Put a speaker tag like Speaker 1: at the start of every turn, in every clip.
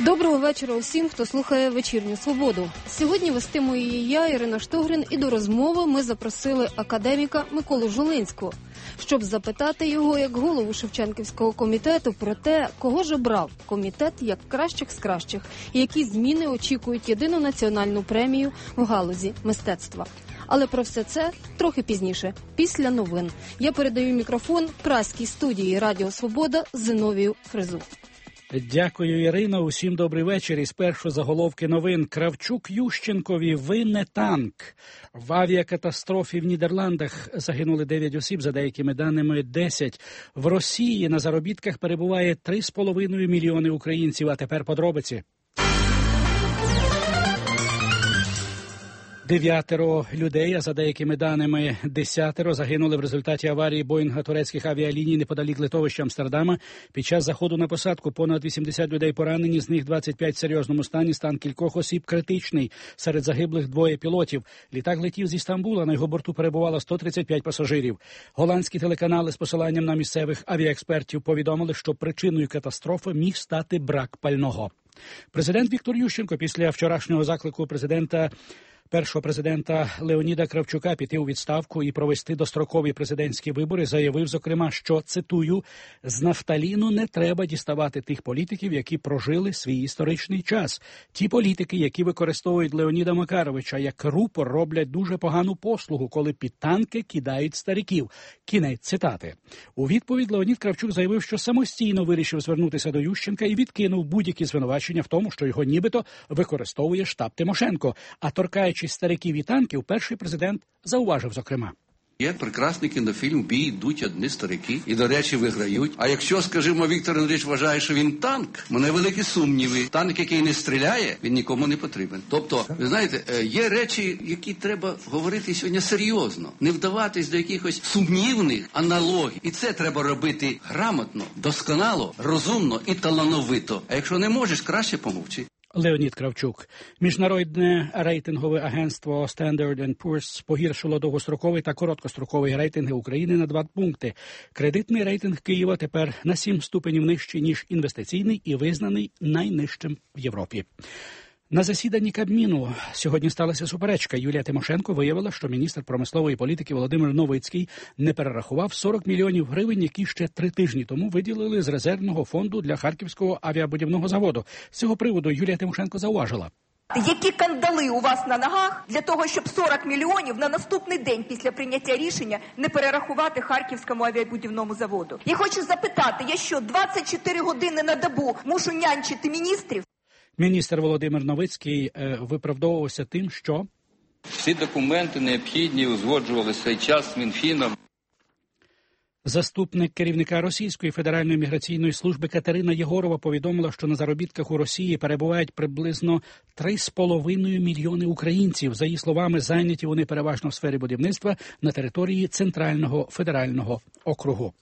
Speaker 1: Доброго вечора усім, хто слухає «Вечірню Свободу». Сьогодні вестиму її я, Ірина Штогрин, і до розмови ми запросили академіка Миколу Жолинського, щоб запитати його, як голову Шевченківського комітету, про те, кого ж обрав комітет як кращих з кращих, і які зміни очікують єдину національну премію в галузі мистецтва. Але про все це трохи пізніше, після новин. Я передаю мікрофон Празькій студії «Радіо Свобода» Зиновію Фризу.
Speaker 2: Дякую, Ірино. Усім добрий вечір. І спершу заголовки новин. Кравчук Ющенкові: ви не танк. В авіакатастрофі в Нідерландах загинули 9 осіб, за деякими даними 10. В Росії на заробітках перебуває 3,5 мільйони українців. А тепер подробиці. 9 людей, а за деякими даними 10 загинули в результаті аварії Боїнга турецьких авіаліній неподалік литовища Амстердама. Під час заходу на посадку понад 80 людей поранені, з них 25 в серйозному стані, стан кількох осіб критичний. Серед загиблих 2 пілотів. Літак летів зі Стамбула, на його борту перебувало 135 пасажирів. Голландські телеканали з посиланням на місцевих авіаекспертів повідомили, що причиною катастрофи міг стати брак пального. Президент Віктор Ющенко після вчорашнього заклику першого президента Леоніда Кравчука піти у відставку і провести дострокові президентські вибори, заявив, зокрема, що, цитую, «з нафталіну не треба діставати тих політиків, які прожили свій історичний час. Ті політики, які використовують Леоніда Макаровича як рупор, роблять дуже погану послугу, коли під танки кидають стариків». Кінець цитати. У відповідь Леонід Кравчук заявив, що самостійно вирішив звернутися до Ющенка і відкинув будь-які звинувачення в тому, що його нібито використовує штаб Тимошенко. А торкаючись стариків і танків, перший президент зауважив, зокрема.
Speaker 3: Є прекрасний кінофільм «Бій йдуть одні старики» і, до речі, виграють. А якщо, скажімо, Віктор Андрійович вважає, що він танк, у мене великі сумніви. Танк, який не стріляє, він нікому не потрібен. Тобто, ви знаєте, є речі, які треба говорити сьогодні серйозно. Не вдаватись до якихось сумнівних аналогій. І це треба робити грамотно, досконало, розумно і талановито. А якщо не можеш, краще помовчи.
Speaker 2: Леонід Кравчук. Міжнародне рейтингове агентство Standard & Poor's погіршило довгостроковий та короткостроковий рейтинги України на 2 пункти. Кредитний рейтинг Києва тепер на 7 ступенів нижчий, ніж інвестиційний, і визнаний найнижчим в Європі. На засіданні Кабміну сьогодні сталася суперечка. Юлія Тимошенко виявила, що міністр промислової політики Володимир Новицький не перерахував 40 мільйонів гривень, які ще 3 тижні тому виділили з резервного фонду для Харківського авіабудівного заводу. З цього приводу Юлія Тимошенко зауважила.
Speaker 4: Які кандали у вас на ногах для того, щоб 40 мільйонів на наступний день після прийняття рішення не перерахувати Харківському авіабудівному заводу? Я хочу запитати, я що, 24 години на добу мушу нянчити міністрів?
Speaker 2: Міністр Володимир Новицький виправдовувався тим, що
Speaker 5: всі документи необхідні узгоджувалися цей час з Мінфіном.
Speaker 2: Заступник керівника Російської федеральної міграційної служби Катерина Єгорова повідомила, що на заробітках у Росії перебувають приблизно 3,5 мільйони українців. За її словами, зайняті вони переважно в сфері будівництва на території Центрального федерального округу.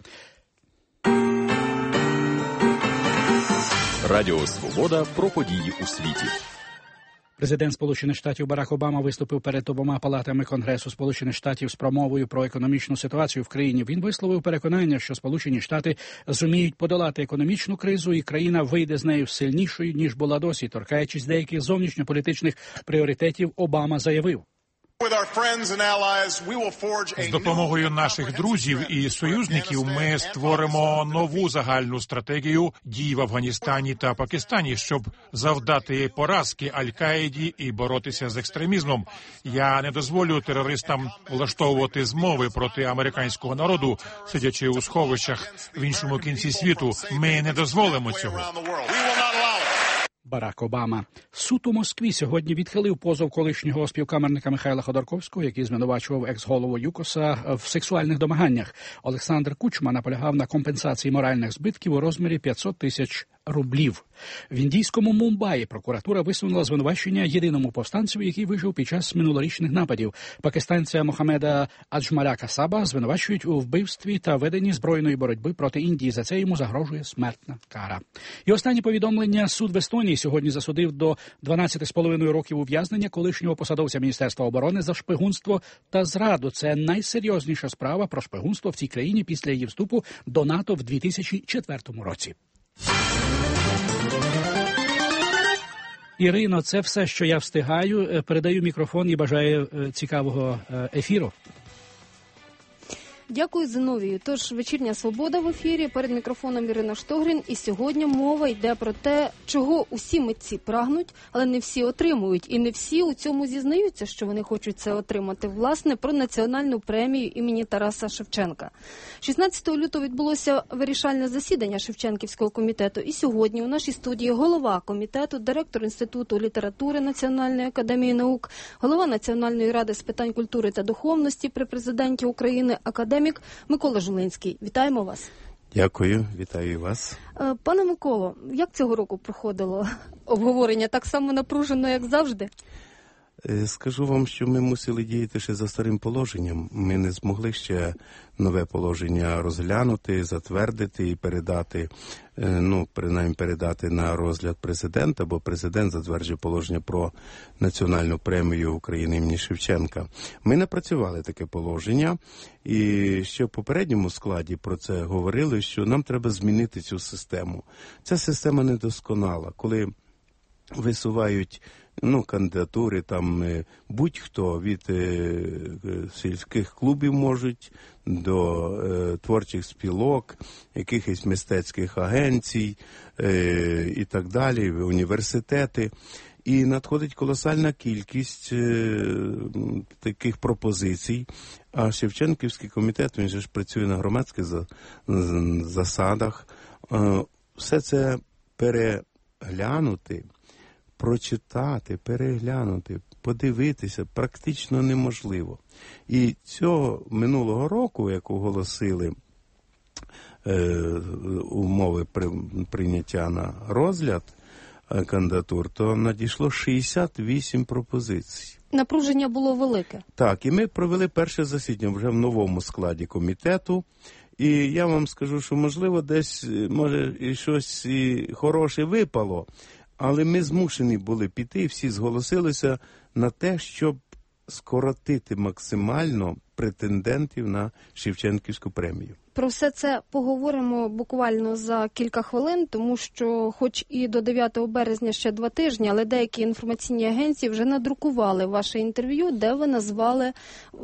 Speaker 6: Радіо «Свобода» про події у світі.
Speaker 2: Президент Сполучених Штатів Барак Обама виступив перед обома палатами Конгресу Сполучених Штатів з промовою про економічну ситуацію в країні. Він висловив переконання, що Сполучені Штати зуміють подолати економічну кризу і країна вийде з нею сильнішою, ніж була досі. Торкаючись деяких зовнішньополітичних пріоритетів, Обама заявив.
Speaker 7: З допомогою наших друзів і союзників ми створимо нову загальну стратегію дій в Афганістані та Пакистані, щоб завдати поразки Аль-Каїді і боротися з екстремізмом. Я не дозволю терористам влаштовувати змови проти американського народу, сидячи у сховищах в іншому кінці світу. Ми не дозволимо цього.
Speaker 2: Барак Обама. Суд у Москві сьогодні відхилив позов колишнього співкамерника Михайла Ходорковського, який звинувачував екс-голову ЮКОСа в сексуальних домаганнях. Олександр Кучма наполягав на компенсації моральних збитків у розмірі 500 тисяч рублів. В індійському Мумбаї прокуратура висунула звинувачення єдиному повстанцю, який вижив під час минулорічних нападів. Пакистанця Мохамеда Аджмаля Касаба звинувачують у вбивстві та веденні збройної боротьби проти Індії. За це йому загрожує смертна кара. І останні повідомлення. Суд в Естонії сьогодні засудив до 12,5 років ув'язнення колишнього посадовця Міністерства оборони за шпигунство та зраду. Це найсерйозніша справа про шпигунство в цій країні після її вступу до НАТО в 2004 році. Ірино, це все, що я встигаю. Передаю мікрофон і бажаю цікавого ефіру.
Speaker 1: Дякую, Зиновію. Тож, «Вечірня свобода» в ефірі, перед мікрофоном Ірина Штогрін. І сьогодні мова йде про те, чого усі митці прагнуть, але не всі отримують. І не всі у цьому зізнаються, що вони хочуть це отримати. Власне, про національну премію імені Тараса Шевченка. 16 лютого відбулося вирішальне засідання Шевченківського комітету. І сьогодні у нашій студії голова комітету, директор Інституту літератури Національної академії наук, голова Національної ради з питань культури та духовності при президенті України, академік Микола Жулинський. Вітаємо вас.
Speaker 8: Дякую, вітаю вас.
Speaker 1: Пане Миколо, як цього року проходило обговорення? Так само напружено, як завжди?
Speaker 8: Скажу вам, що ми мусили діяти ще за старим положенням. Ми не змогли ще нове положення розглянути, затвердити і передати, принаймні передати на розгляд президента, бо президент затверджує положення про національну премію України імені Шевченка. Ми напрацювали таке положення, і ще в попередньому складі про це говорили, що нам треба змінити цю систему. Ця система недосконала, коли висувають кандидатури, там будь-хто від сільських клубів можуть до творчих спілок, якихось мистецьких агенцій і так далі, університети. І надходить колосальна кількість таких пропозицій. А Шевченківський комітет, він же ж працює на громадських засадах. Все це переглянути, прочитати, переглянути, подивитися практично неможливо. І цього минулого року, як оголосили умови прийняття на розгляд кандидатур, то надійшло 68 пропозицій.
Speaker 1: Напруження було велике.
Speaker 8: Так, і ми провели перше засідання вже в новому складі комітету. І я вам скажу, що можливо десь, може, і щось і хороше випало, але ми змушені були піти, всі зголосилися на те, щоб скоротити максимально претендентів на Шевченківську премію.
Speaker 1: Про все це поговоримо буквально за кілька хвилин, тому що хоч і до 9 березня ще 2 тижні, але деякі інформаційні агенції вже надрукували ваше інтерв'ю, де ви назвали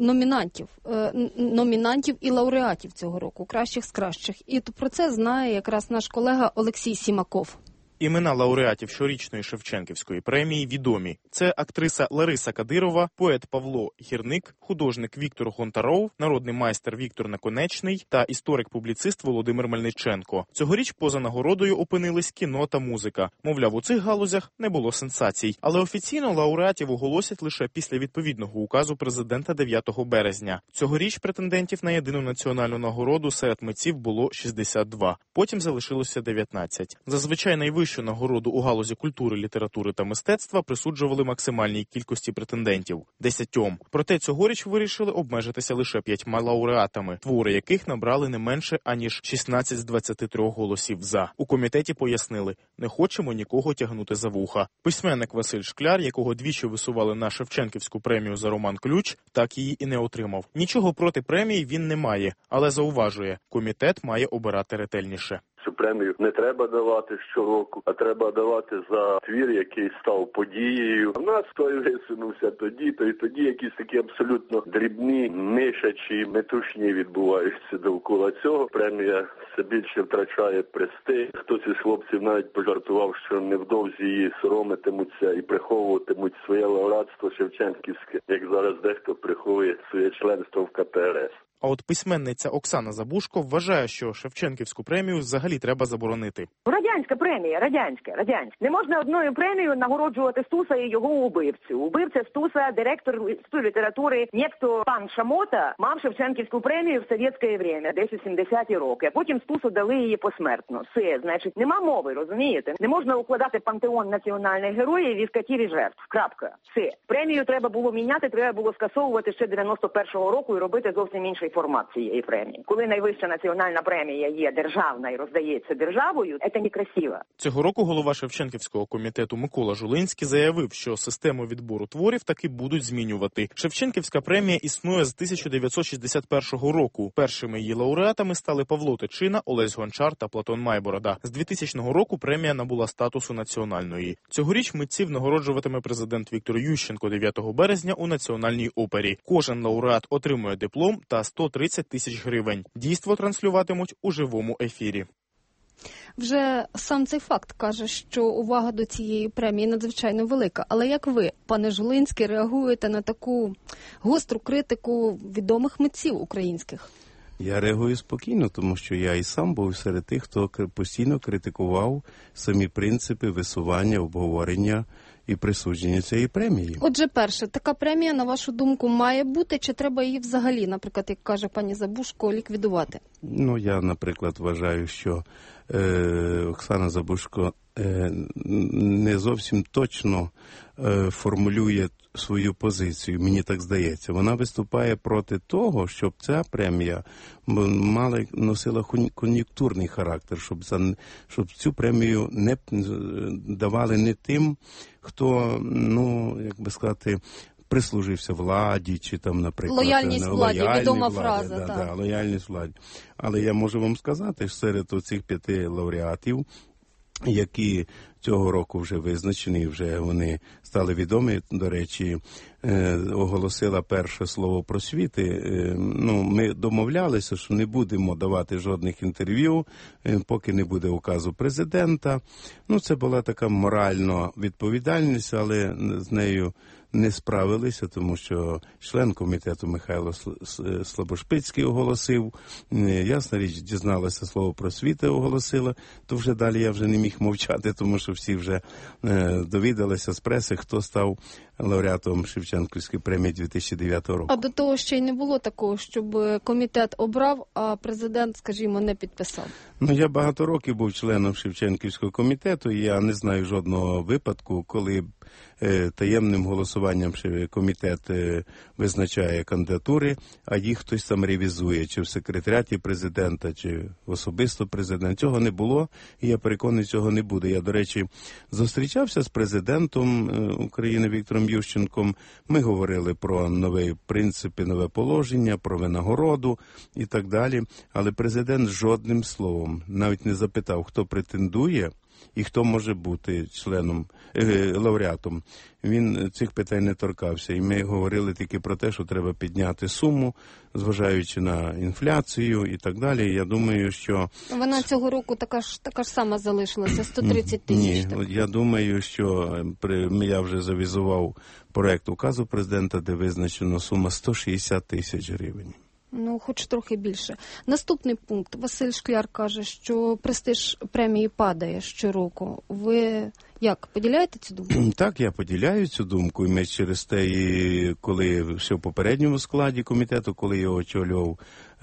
Speaker 1: номінантів і лауреатів цього року, кращих з кращих. І про це знає якраз наш колега Олексій Сімаков.
Speaker 9: Імена лауреатів щорічної Шевченківської премії відомі. Це актриса Лариса Кадирова, поет Павло Гірник, художник Віктор Гонтаров, народний майстер Віктор Наконечний та історик-публіцист Володимир Мельниченко. Цьогоріч поза нагородою опинились кіно та музика. Мовляв, у цих галузях не було сенсацій. Але офіційно лауреатів оголосять лише після відповідного указу президента 9 березня. Цьогоріч претендентів на єдину національну нагороду серед митців було 62. Потім залишилося 19. Зазвичай найвищу нагороду у галузі культури, літератури та мистецтва присуджували максимальній кількості претендентів – 10. Проте цьогоріч вирішили обмежитися лише 5 лауреатами, твори яких набрали не менше, аніж 16 з 23 голосів «за». У комітеті пояснили – не хочемо нікого тягнути за вуха. Письменник Василь Шкляр, якого двічі висували на Шевченківську премію за роман «Ключ», так її і не отримав. Нічого проти премії він не має, але зауважує – комітет має обирати ретельніше.
Speaker 10: Цю премію не треба давати щороку, а треба давати за твір, який став подією. У нас той висунувся тоді, то й тоді якісь такі абсолютно дрібні, мишачі, метушні відбуваються довкола цього. Премія все більше втрачає престиж. Хтось із хлопців навіть пожартував, що невдовзі її соромитимуться і приховуватимуть своє лауреатство Шевченківське, як зараз дехто приховує своє членство в КПРС.
Speaker 9: А от письменниця Оксана Забушко вважає, що Шевченківську премію взагалі треба заборонити.
Speaker 11: Радянська премія, радянська. Не можна одною премією нагороджувати Стуса і його убивцю. Убивця Стуса, директор Інституту літератури, некто пан Шамота, мав Шевченківську премію в совєтське время, десь у 70-ті роки. А потім Стусу дали її посмертно. Все, значить, нема мови, розумієте? Не можна укладати пантеон національних героїв із катів і жертв. Крапка. Все. Премію треба було міняти, треба було скасовувати ще 91-го року і робити зовсім інший перший формат цієї премії. Коли найвища національна премія є державна і роздається державою, це некрасиво.
Speaker 9: Цього року голова Шевченківського комітету Микола Жулинський заявив, що систему відбору творів таки будуть змінювати. Шевченківська премія існує з 1961 року. Першими її лауреатами стали Павло Тичина, Олесь Гончар та Платон Майборода. З 2000 року премія набула статусу національної. Цьогоріч митців нагороджуватиме президент Віктор Ющенко 9 березня у Національній опері. Кожен лауреат отримує диплом та 130 тисяч гривень. Дійство транслюватимуть у живому ефірі.
Speaker 1: Вже сам цей факт каже, що увага до цієї премії надзвичайно велика. Але як ви, пане Жулинський, реагуєте на таку гостру критику відомих митців українських?
Speaker 8: Я реагую спокійно, тому що я і сам був серед тих, хто постійно критикував самі принципи висування, обговорення і присудження цієї премії.
Speaker 1: Отже, перше, така премія, на вашу думку, має бути, чи треба її взагалі, наприклад, як каже пані Забушко, ліквідувати?
Speaker 8: Ну, я, наприклад, вважаю, що Оксана Забушко не зовсім точно формулює свою позицію, мені так здається. Вона виступає проти того, щоб ця премія носила кон'юнктурний характер, щоб цю премію не давали не тим, хто, ну, як би сказати, прислужився владі, чи там, наприклад...
Speaker 1: Лояльність владі, відома фраза.
Speaker 8: Да, лояльність владі. Але я можу вам сказати, що серед оцих 5 лауреатів, які цього року вже визначені, вже вони стали відомі, до речі, оголосила перше слово просвіти. Ну, ми домовлялися, що не будемо давати жодних інтерв'ю, поки не буде указу президента. Ну, це була така моральна відповідальність, але з нею не справилися, тому що член комітету Михайло Слабошпицький оголосив, ясна річ, дізналася слово просвіти, оголосила, то вже далі я вже не міг мовчати, тому що всі вже довідалися з преси, хто став лауреатом Шевченківської премії 2009 року.
Speaker 1: А до того ще й не було такого, щоб комітет обрав, а президент, скажімо, не підписав?
Speaker 8: Ну, я багато років був членом Шевченківського комітету, і я не знаю жодного випадку, коли таємним голосуванням комітет визначає кандидатури, а їх хтось там ревізує, чи в секретаріаті президента, чи особисто президент. Цього не було, і я переконаний, цього не буде. Я, до речі, зустрічався з президентом України Віктором Ющенком. Ми говорили про нові принципи, нове положення, про винагороду і так далі. Але президент жодним словом навіть не запитав, хто претендує і хто може бути членом, лауреатом. Він цих питань не торкався. І ми говорили тільки про те, що треба підняти суму, зважаючи на інфляцію і так далі. Я думаю, що...
Speaker 1: Вона цього року така ж сама залишилася, 130 тисяч.
Speaker 8: Ні, я думаю, що я вже завізував проект указу президента, де визначено сума 160 тисяч гривень.
Speaker 1: Ну, хоч трохи більше. Наступний пункт. Василь Шкляр каже, що престиж премії падає щороку. Ви як, поділяєте цю думку?
Speaker 8: Так, я поділяю цю думку. І ми через те, коли ще в попередньому складі комітету, коли його очолював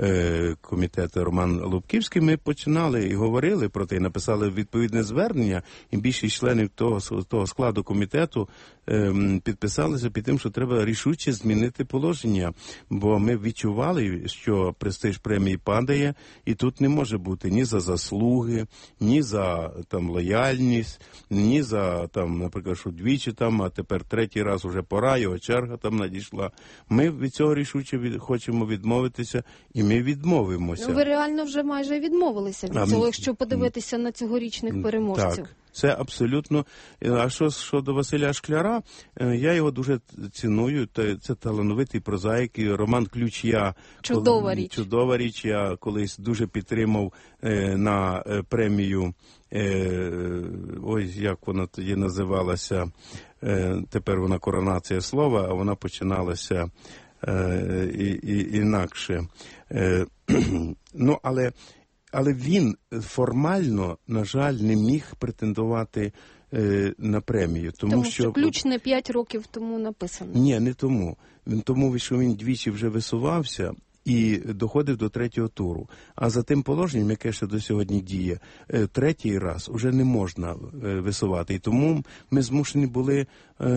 Speaker 8: комітет Роман Лубківський, ми починали і говорили про те, і написали відповідне звернення, і більшість членів того складу комітету підписалися під тим, що треба рішуче змінити положення, бо ми відчували, що престиж премії падає, і тут не може бути ні за заслуги, ні за там лояльність, ні за там, наприклад, що двічі там, а тепер третій раз уже пора, його черга там надійшла. Ми від цього рішуче хочемо відмовитися, і ми відмовимося.
Speaker 1: Ви реально вже майже відмовилися від цього, якщо подивитися на цьогорічних переможців.
Speaker 8: Так. Це абсолютно. А що щодо Василя Шкляра, я його дуже ціную. Це талановитий прозаїк. Роман Ключ, чудова річ. Я колись дуже підтримав на премію, ось як вона тоді називалася, тепер вона коронація слова, а вона починалася інакше. Ну, але він формально, на жаль, не міг претендувати на премію.
Speaker 1: Тому що ключ не 5 років тому написано.
Speaker 8: Ні, не тому. Тому, що він двічі вже висувався, і доходив до третього туру. А за тим положенням, яке ще до сьогодні діє, третій раз уже не можна висувати. І тому ми змушені були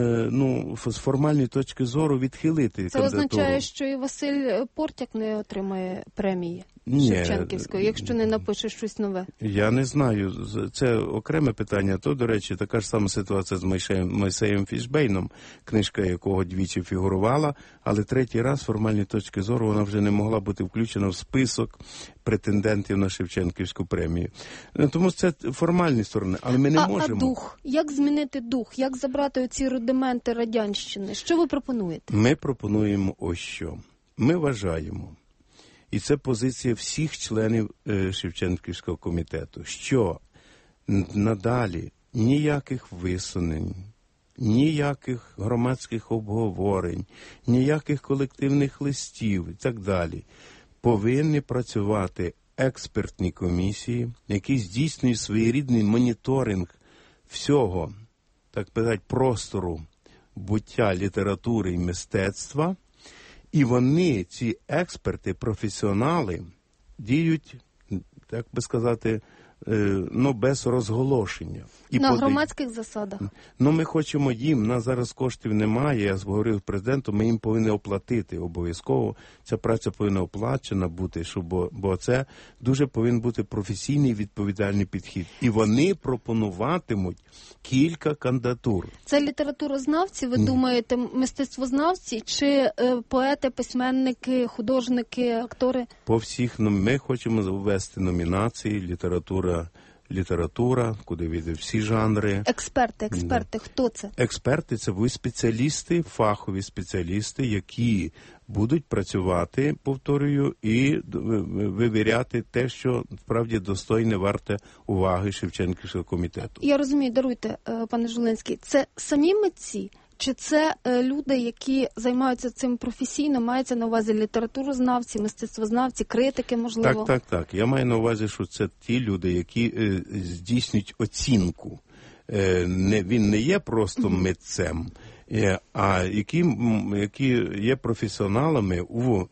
Speaker 8: з формальної точки зору відхилити
Speaker 1: Це
Speaker 8: кандидатуру.
Speaker 1: означає, що і Василь Портяк не отримає премії Шевченківської, якщо не напише щось нове?
Speaker 8: Я не знаю. Це окреме питання. То, до речі, така ж сама ситуація з Мойсеєм Фішбейном, книжка якого двічі фігурувала, але третій раз з формальної точки зору вона вже не могла бути включена в список претендентів на Шевченківську премію. Тому це формальні сторони, але ми не можемо.
Speaker 1: А дух? Як змінити дух? Як забрати оці рудименти радянщини? Що ви пропонуєте?
Speaker 8: Ми пропонуємо ось що. Ми вважаємо, і це позиція всіх членів Шевченківського комітету, що надалі ніяких висунень, ніяких громадських обговорень, ніяких колективних листів і так далі. Повинні працювати експертні комісії, які здійснюють своєрідний моніторинг всього, так сказати, простору буття літератури і мистецтва. І вони, ці експерти, професіонали, діють, так би сказати, без розголошення. І
Speaker 1: на громадських засадах.
Speaker 8: Ми хочемо їм, нас зараз коштів немає, я говорив з президентом, ми їм повинні оплатити обов'язково. Ця праця повинна оплачена бути, бо це дуже повинен бути професійний відповідальний підхід. І вони пропонуватимуть кілька кандидатур.
Speaker 1: Це літературознавці, ви думаєте, мистецтвознавці, чи поети, письменники, художники, актори?
Speaker 8: По всіх, ми хочемо ввести номінації література, куди війде всі жанри.
Speaker 1: Експерти, хто це?
Speaker 8: Експерти – це ви спеціалісти, фахові спеціалісти, які будуть працювати, повторюю, і вивіряти те, що справді достойне, варте уваги Шевченківського комітету.
Speaker 1: Я розумію, даруйте, пане Жолинський, це самі митці? Чи це люди, які займаються цим професійно, мається на увазі літературознавці, мистецтвознавці, критики, можливо?
Speaker 8: Так. Я маю на увазі, що це ті люди, які здійснюють оцінку. Він не є просто митцем, а які є професіоналами у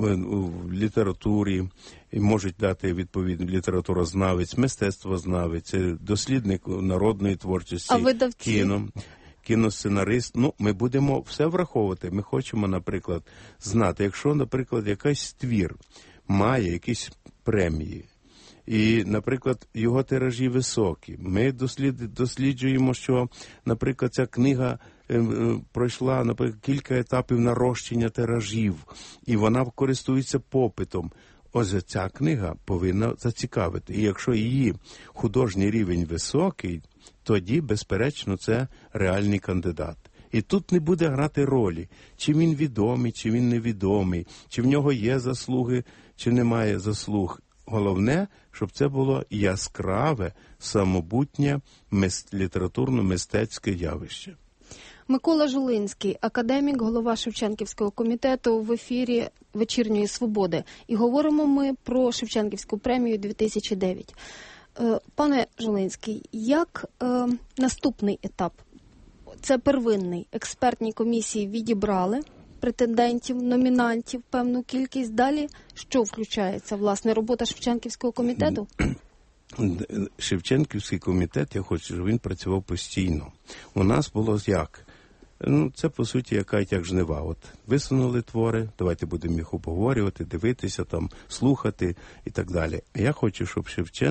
Speaker 8: літературі, і можуть дати відповідь літературознавець, мистецтвознавець, дослідник народної творчості, кіносценарист. Ми будемо все враховувати. Ми хочемо, наприклад, знати, якщо, наприклад, якийсь твір має якісь премії, і, наприклад, його тиражі високі, ми досліджуємо, що, наприклад, ця книга пройшла, наприклад, кілька етапів нарощення тиражів, і вона користується попитом. Ось ця книга повинна зацікавити. І якщо її художній рівень високий, тоді, безперечно, це реальний кандидат. І тут не буде грати ролі, чи він відомий, чи він невідомий, чи в нього є заслуги, чи немає заслуг. Головне, щоб це було яскраве, самобутнє літературно-мистецьке явище.
Speaker 1: Микола Жолинський, академік, голова Шевченківського комітету в ефірі «Вечірньої Свободи». І говоримо ми про Шевченківську премію 2009. Пане Жолинський, як наступний етап? Це первинний. Експертні комісії відібрали претендентів, номінантів, певну кількість. Далі що включається, власне, робота Шевченківського комітету?
Speaker 8: Шевченківський комітет, я хочу, щоб він працював постійно. У нас було як? Це, по суті, як жнива. Висунули твори, давайте будемо їх обговорювати, дивитися, слухати і так далі. Я хочу, щоб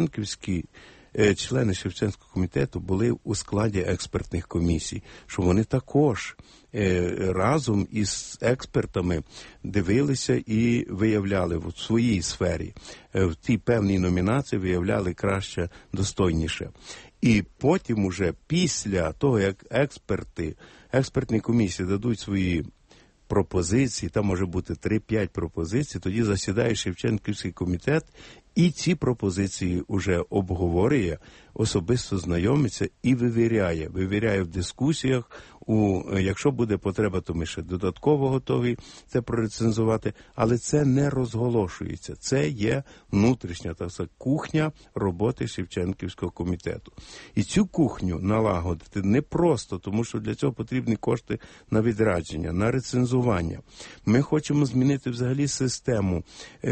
Speaker 8: члени Шевченківського комітету були у складі експертних комісій, щоб вони також разом із експертами дивилися і виявляли в своїй сфері, в тій певній номінації виявляли краще, достойніше. І потім уже після того, як експертні комісії дадуть свої пропозиції, там може бути 3-5 пропозицій, тоді засідає Шевченківський комітет і ці пропозиції вже обговорює, особисто знайомиться і вивіряє в дискусіях, Якщо буде потреба, то ми ще додатково готові це прорецензувати, але це не розголошується. Це є внутрішня, так сказати, кухня роботи Шевченківського комітету. І цю кухню налагодити непросто, тому що для цього потрібні кошти на відрядження, на рецензування. Ми хочемо змінити взагалі систему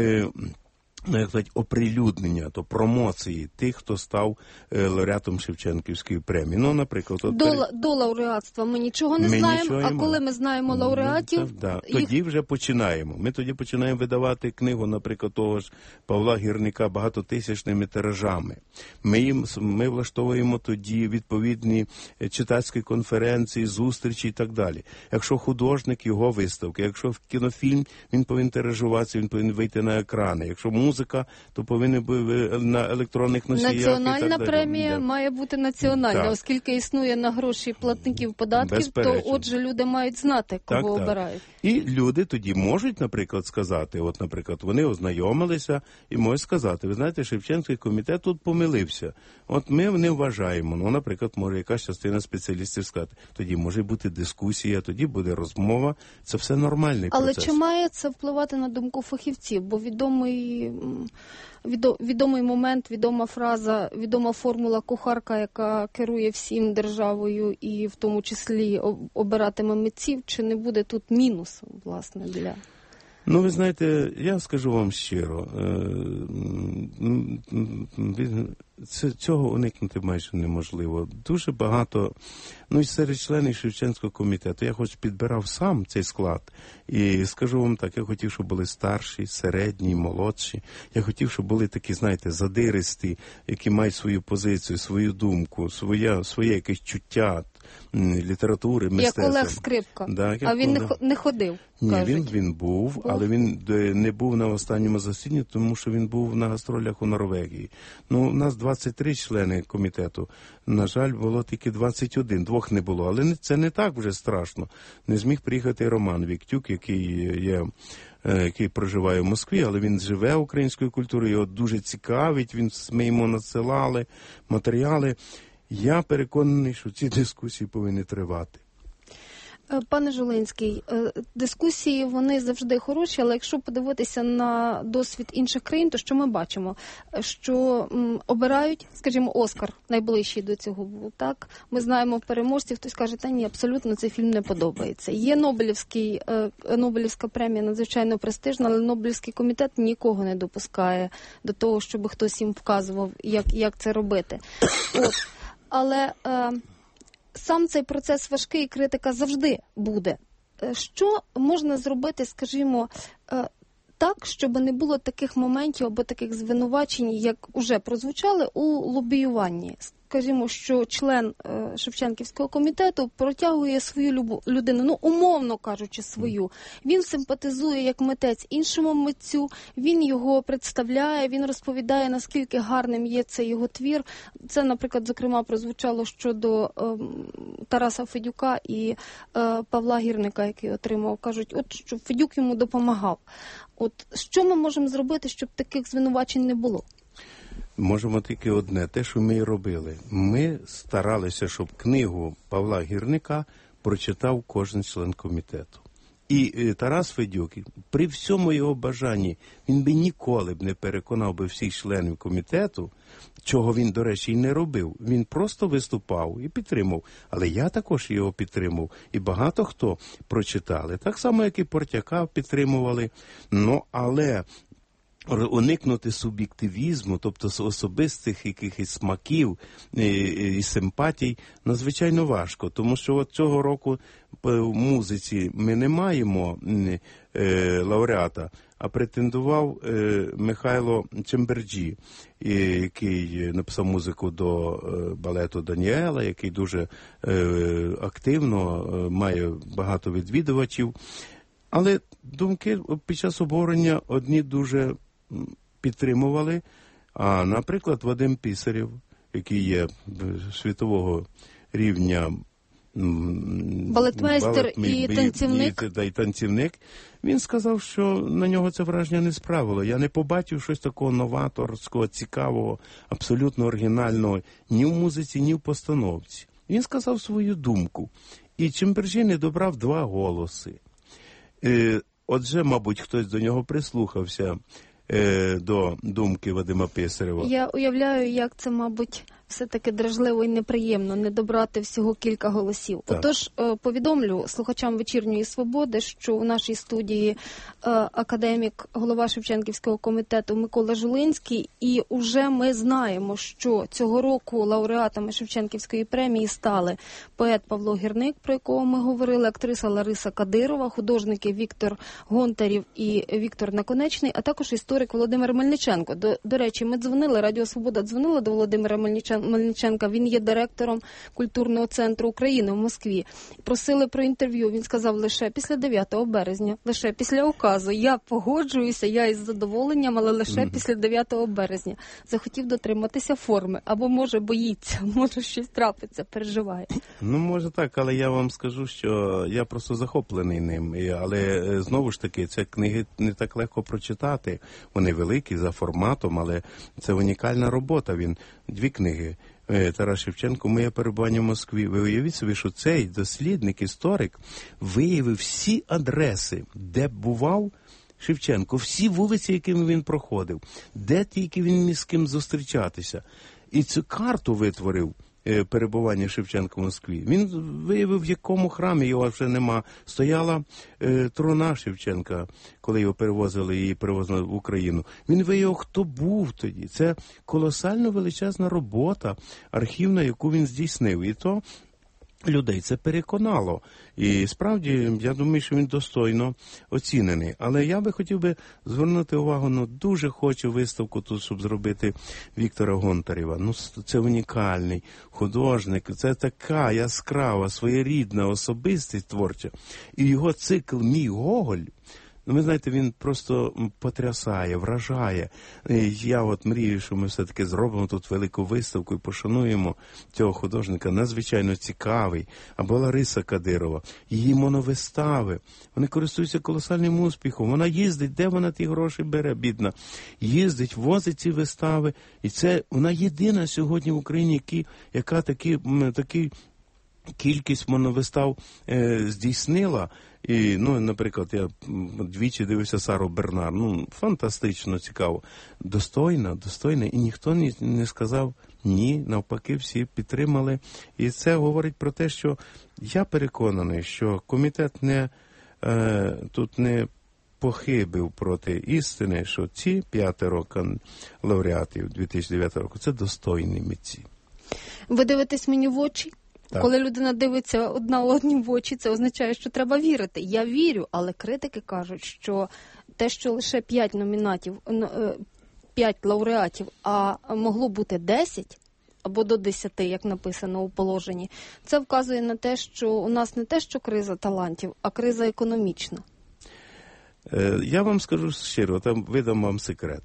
Speaker 8: оприлюднення, то промоції тих, хто став лауреатом Шевченківської премії. Ну, наприклад,
Speaker 1: до лауреатства ми нічого не знаємо, а коли ми знаємо лауреатів...
Speaker 8: Тоді вже починаємо. Ми тоді починаємо видавати книгу, наприклад, того ж Павла Гірника багатотисячними тиражами. Ми влаштовуємо тоді відповідні читацькі конференції, зустрічі і так далі. Якщо художник, його виставки. Якщо кінофільм, він повинен тиражуватися, він повинен вийти на екрани. Якщо музика, то повинен бути на електронних носіях.
Speaker 1: Національна премія має бути національна, оскільки існує на гроші платників податків, то отже люди мають знати, кого обирають.
Speaker 8: І люди тоді можуть, наприклад, сказати, наприклад, вони ознайомилися і можуть сказати, ви знаєте, Шевченківський комітет тут помилився. Ми не вважаємо, наприклад, може якась частина спеціалістів сказати. Тоді може бути дискусія, тоді буде розмова. Це все нормальний процес.
Speaker 1: Але чи має це впливати на думку фахівців? Бо відомий момент, відома фраза, відома формула кухарка, яка керує всім державою і в тому числі обиратиме митців, чи не буде тут мінусу, власне, для...
Speaker 8: Ви знаєте, я скажу вам щиро, цього уникнути майже неможливо. Дуже багато, і серед членів Шевченківського комітету, я хоч підбирав сам цей склад, і скажу вам так, я хотів, щоб були старші, середні, молодші, я хотів, щоб були такі, знаєте, задиристі, які мають свою позицію, свою думку, своє якесь чуття, літератури, мистецтва.
Speaker 1: Як Олег Скрипка, а він не ходив, кажуть.
Speaker 8: Він був, але він не був на останньому засіданні, тому що він був на гастролях у Норвегії. У нас 23 члени комітету, на жаль, було тільки 21, двох не було, але це не так вже страшно. Не зміг приїхати Роман Віктюк, який проживає в Москві, але він живе українською культурою, його дуже цікавить, ми йому надсилали матеріали. Я переконаний, що ці дискусії повинні тривати.
Speaker 1: Пане Жолинський, дискусії, вони завжди хороші, але якщо подивитися на досвід інших країн, то що ми бачимо? Що обирають, скажімо, Оскар, найближчий до цього був, так? Ми знаємо переможців, хтось каже, ні, абсолютно цей фільм не подобається. Є Нобелівська премія, надзвичайно престижна, але Нобелівський комітет нікого не допускає до того, щоб хтось їм вказував, як це робити. Але сам цей процес важкий, критика завжди буде. Що можна зробити, скажімо, так, щоб не було таких моментів або таких звинувачень, як уже прозвучали у лобіюванні? Скажімо, що член Шевченківського комітету протягує свою людину, умовно кажучи, свою. Він симпатизує як митець іншому митцю, він його представляє, він розповідає, наскільки гарним є цей його твір. Це, наприклад, зокрема, прозвучало щодо Тараса Федюка і Павла Гірника, який отримав. Кажуть, що Федюк йому допомагав. Що ми можемо зробити, щоб таких звинувачень не було?
Speaker 8: Можемо тільки одне, те, що ми і робили. Ми старалися, щоб книгу Павла Гірника прочитав кожен член комітету. І Тарас Федюк, при всьому його бажанні, він би ніколи не переконав би всіх членів комітету, чого він, до речі, і не робив. Він просто виступав і підтримав. Але я також його підтримав. І багато хто прочитали. Так само, як і Портяка підтримували. Але уникнути суб'єктивізму, тобто особистих якихось смаків і симпатій, надзвичайно важко. Тому що цього року в музиці ми не маємо лауреата, а претендував Михайло Чемберджі, який написав музику до балету Даніела, який дуже активно має багато відвідувачів. Але думки під час обговорення одні дуже підтримували, а, наприклад, Вадим Писарєв, який є світового рівня
Speaker 1: балетмейстер і
Speaker 8: танцівник, він сказав, що на нього це враження не справило. Я не побачив щось такого новаторського, цікавого, абсолютно оригінального ні в музиці, ні в постановці. Він сказав свою думку. І Чембержини добрав 2 голоси. Отже, мабуть, хтось до нього прислухався до думки Вадима Писарєва.
Speaker 1: Я уявляю, як це, мабуть, все-таки дражливо і неприємно не добрати всього кілька голосів.
Speaker 8: Так.
Speaker 1: Отож, повідомлю слухачам «Вечірньої свободи», що у нашій студії академік, голова Шевченківського комітету Микола Жулинський, і уже ми знаємо, що цього року лауреатами Шевченківської премії стали поет Павло Гірник, про якого ми говорили, актриса Лариса Кадирова, художники Віктор Гонтарів і Віктор Наконечний, а також історик Володимир Мельниченко. До речі, ми дзвонили, Радіо Свобода дзвонила до Володимира Мельниченка, він є директором Культурного центру України в Москві. Просили про інтерв'ю, він сказав лише після 9 березня, лише після указу. Я погоджуюся, я із задоволенням, але лише після 9 березня. Захотів дотриматися форми, або може боїться, може щось трапиться, переживає.
Speaker 8: Ну, може так, але я вам скажу, що я просто захоплений ним. Але знову ж таки, ці книги не так легко прочитати. Вони великі за форматом, але це унікальна робота. Він 2 книги. Тарас Шевченко «Моє перебування в Москві». Ви уявіть собі, що цей дослідник, історик виявив всі адреси, де бував Шевченко, всі вулиці, якими він проходив, де тільки він міг з ким зустрічатися. І цю карту витворив перебування Шевченка в Москві. Він виявив, в якому храмі його вже нема. Стояла труна Шевченка, коли його перевозили в Україну. Він виявив, хто був тоді. Це колосально величезна робота архівна, яку він здійснив. І то людей це переконало. І справді, я думаю, що він достойно оцінений. Але я би хотів би звернути увагу, дуже хочу виставку тут, щоб зробити Віктора Гонтарєва. Це унікальний художник, це така яскрава, своєрідна особистість творча. І його цикл «Мій Гоголь», ви знаєте, він просто потрясає, вражає. Я от мрію, що ми все-таки зробимо тут велику виставку і пошануємо цього художника, надзвичайно цікавий. Або Лариса Кадирова, її моновистави, вони користуються колосальним успіхом. Вона їздить, де вона ті гроші бере, бідна? Їздить, возить ці вистави. І це вона єдина сьогодні в Україні, яка такі кількість моновистав здійснила. І, наприклад, я двічі дивився Сару Бернар. Фантастично цікаво. Достойна, і ніхто не сказав ні, навпаки, всі підтримали. І це говорить про те, що я переконаний, що комітет тут не похибив проти істини, що ці 5 лауреатів 2009 року – це достойні митці.
Speaker 1: Ви дивитесь мені в очі?
Speaker 8: Так.
Speaker 1: Коли людина дивиться одна одній в очі, це означає, що треба вірити. Я вірю, але критики кажуть, що те, що лише 5 номінатів, 5 лауреатів, а могло бути 10 або до 10, як написано у положенні, це вказує на те, що у нас не те, що криза талантів, а криза економічна.
Speaker 8: Я вам скажу щиро, видам вам секрет.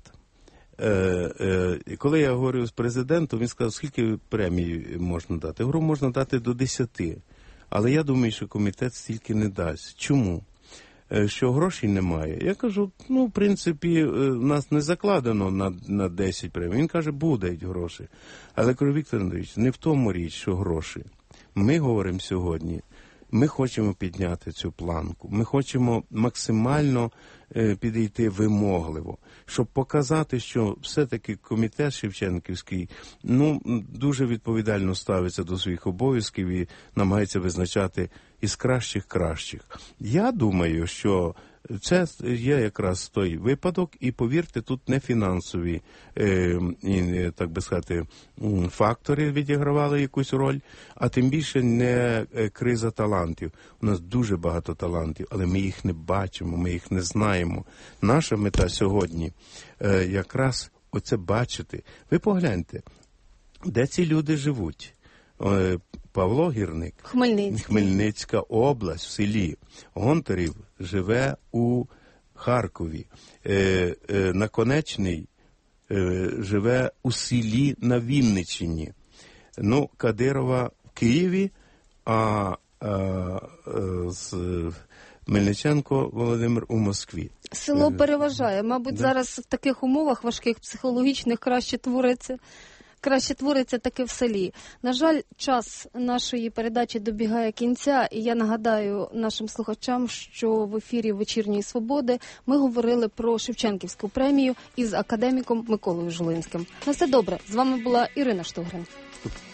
Speaker 8: Коли я говорив з президентом, він сказав, скільки премій можна дати. Я говорю, можна дати до 10. Але я думаю, що комітет стільки не дасть. Чому? Що грошей немає. Я кажу, в принципі, в нас не закладено на 10 премій. Він каже, будуть гроші. Але, кажу, Віктор Андрійович, не в тому річ, що гроші. Ми говоримо сьогодні, ми хочемо підняти цю планку. Ми хочемо максимально підійти вимогливо, щоб показати, що все-таки комітет Шевченківський дуже відповідально ставиться до своїх обов'язків і намагається визначати із кращих. Я думаю, що це є якраз той випадок, і повірте, тут не фінансові, так би сказати, фактори відігравали якусь роль, а тим більше не криза талантів. У нас дуже багато талантів, але ми їх не бачимо, ми їх не знаємо. Наша мета сьогодні якраз оце бачити. Ви погляньте, де ці люди живуть. Павло Гірник, Хмельницька область, в селі. Гонтарів живе у Харкові. Наконечний живе у селі на Вінниччині. Кадирова в Києві, а Мельниченко Володимир у Москві.
Speaker 1: Село переважає. Мабуть, зараз в таких умовах важких, психологічних, краще твориться краще твориться таки в селі. На жаль, час нашої передачі добігає кінця, і я нагадаю нашим слухачам, що в ефірі «Вечірньої свободи» ми говорили про Шевченківську премію із академіком Миколою Жулинським. На все добре. З вами була Ірина Штогрин.